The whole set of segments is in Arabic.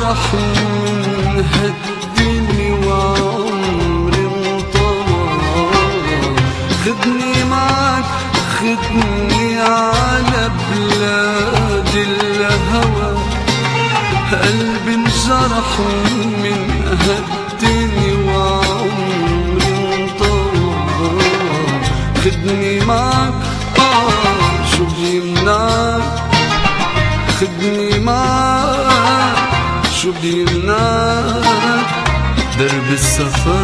بنجرح من هالدنيا وعمري انطوى. خدني معك خدني على بلاد الهوى، قلبي انجرح من هالدنيا وعمري انطوى. خدني معك شو بيمنعك، خدني معك شو بيمنعك، درب السفر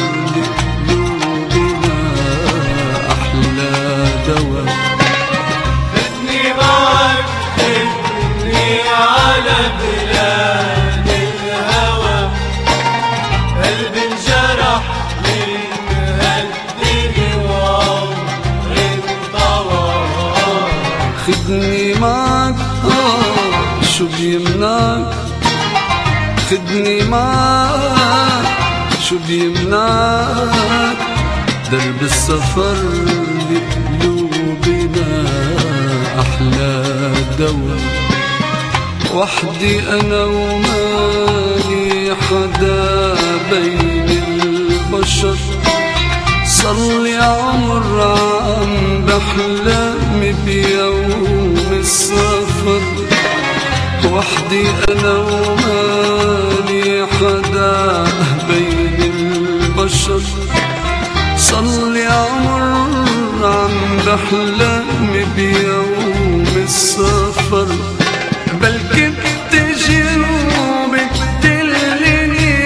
لقلوبنا أحلى دوا. خدني معك خدني على بلاد الهوى، قلبي انجرح من هالدنيا وعمري انطوى. خدني معك شو بيمنعك، خدني معك شو بيمنعك، درب السفر لقلوبنا أحلى دوا. وحدي أنا ومالي حدا بين البشر، صلي عمر عم بحلم بيوم السفر. وحدي أنا ومالي حدا بين البشر، صلي عمر عم بحلم بيوم السفر. بلكي بتجربي بتدلني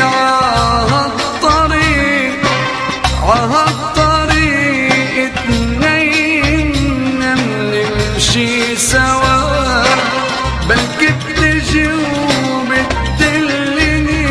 عهالطريق، عهالطريق اتنين منمشي سوا. بلكي بتجربي بتدلني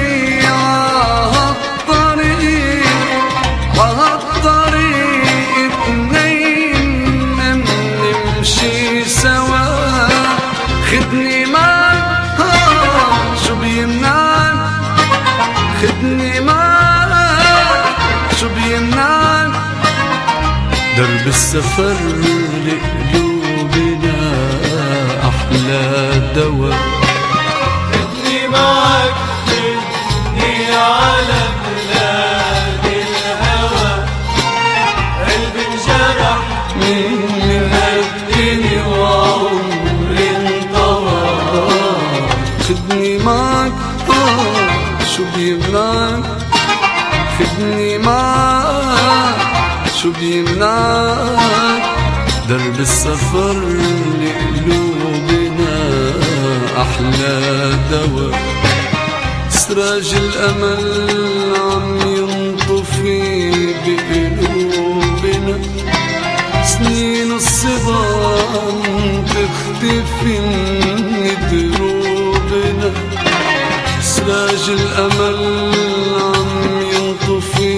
عهالطريق، عهالطريق اتنين منمشي سوا. خدني معك شو بيمنعك، خدني معك شو بيمنعك، درب السفر لقلوبنا أحلى دوا. خدني معك خدني على بلاد الهوى، قلبي انجرح من هالدنيا وعمري انطوى. خدني معك شو بيمنعك، خدني معك شو بيمنعك، درب السفر لقلوبنا أحلى دوا. سراج الأمل عم ينطفي بقلوبنا، سنين الصبا عم تختفي من دروبنا. سراج الأمل عم ينطفي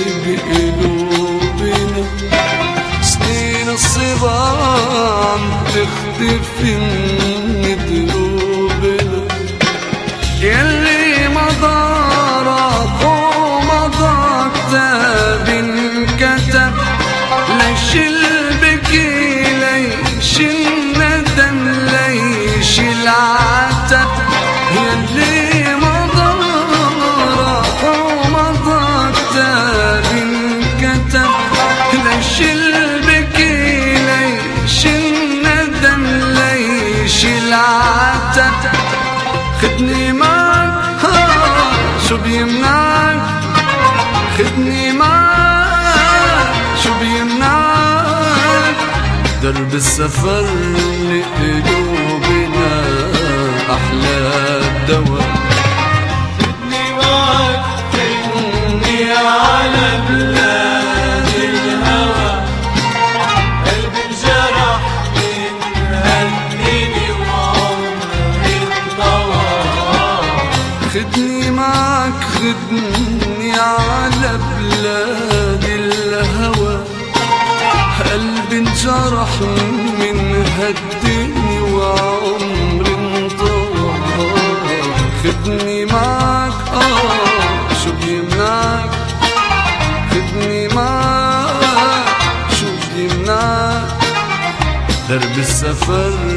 بقلوبنا، سنين الصبا عم تختفي من دروبنا. يلي مضى راح ومضى كتاب انكتب، ليش البكي ليش الندم ليش العتب. يلي مضى راح ومضى كتاب انكتب، ليش البكي ليش الندم ليش العتب. خدني معك شو بيمنعك، خدني معك شو بيمنعك، درب السفر لقلوبنا أحلى دوا. خدني معك خدني على بلاد الهوى، قلبي انجرح من هالدنيا وعمري انطوى. خدني معك خدني على بلاد الهوى، قلبي انجرح من هالدنيا وعمري انطوى. خدني معك شو بيمنعك، خدني معك شو بيمنعك، درب السفر